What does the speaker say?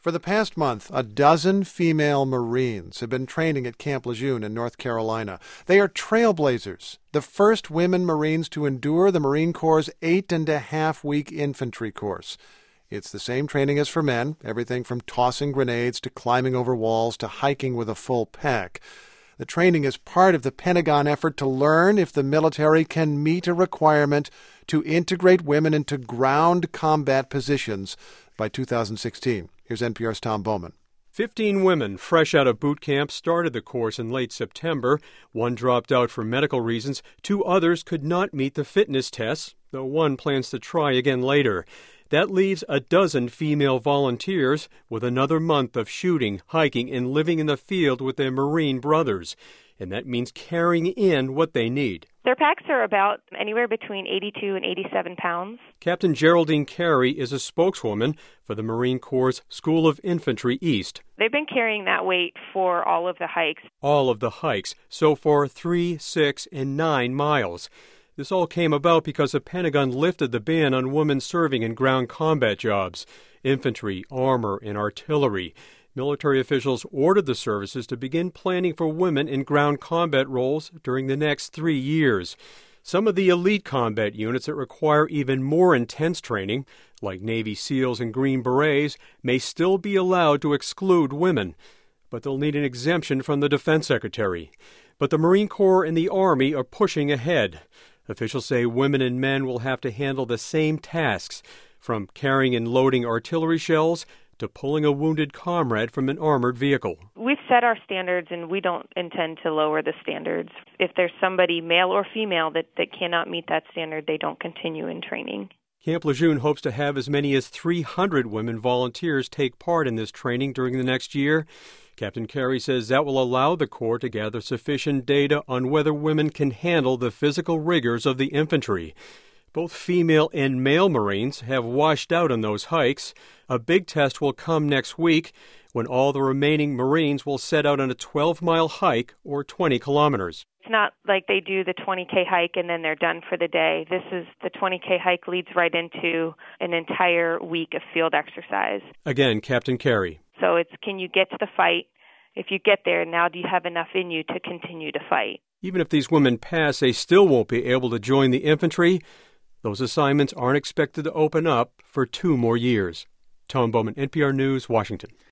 For the past month, a dozen female Marines have been training at Camp Lejeune in North Carolina. They are trailblazers, the first women Marines to endure the Marine Corps' 8.5-week infantry course. It's the same training as for men, everything from tossing grenades to climbing over walls to hiking with a full pack. The training is part of the Pentagon effort to learn if the military can meet a requirement to integrate women into ground combat positions by 2016. Here's NPR's Tom Bowman. 15 women fresh out of boot camp started the course in late September. One dropped out for medical reasons. 2 others could not meet the fitness tests, though one plans to try again later. That leaves a dozen female volunteers with another month of shooting, hiking, and living in the field with their Marine brothers. And that means carrying in what they need. Their packs are about anywhere between 82 and 87 pounds. Captain Geraldine Carey is a spokeswoman for the Marine Corps' School of Infantry East. They've been carrying that weight for all of the hikes. All of the hikes, so far 3, 6, and 9 miles. This all came about because the Pentagon lifted the ban on women serving in ground combat jobs, infantry, armor, and artillery. Military officials ordered the services to begin planning for women in ground combat roles during the next 3 years. Some of the elite combat units that require even more intense training, like Navy SEALs and Green Berets, may still be allowed to exclude women, but they'll need an exemption from the Defense Secretary. But the Marine Corps and the Army are pushing ahead. Officials say women and men will have to handle the same tasks, from carrying and loading artillery shells to pulling a wounded comrade from an armored vehicle. We've set our standards, and we don't intend to lower the standards. If there's somebody, male or female, that cannot meet that standard, they don't continue in training. Camp Lejeune hopes to have as many as 300 women volunteers take part in this training during the next year. Captain Carey says that will allow the Corps to gather sufficient data on whether women can handle the physical rigors of the infantry. Both female and male Marines have washed out on those hikes. A big test will come next week when all the remaining Marines will set out on a 12-mile hike or 20 kilometers. It's not like they do the 20K hike and then they're done for the day. The 20K hike leads right into an entire week of field exercise. Again, Captain Carey. So it's, can you get to the fight? If you get there, now do you have enough in you to continue to fight? Even if these women pass, they still won't be able to join the infantry. Those assignments aren't expected to open up for 2 more years. Tom Bowman, NPR News, Washington.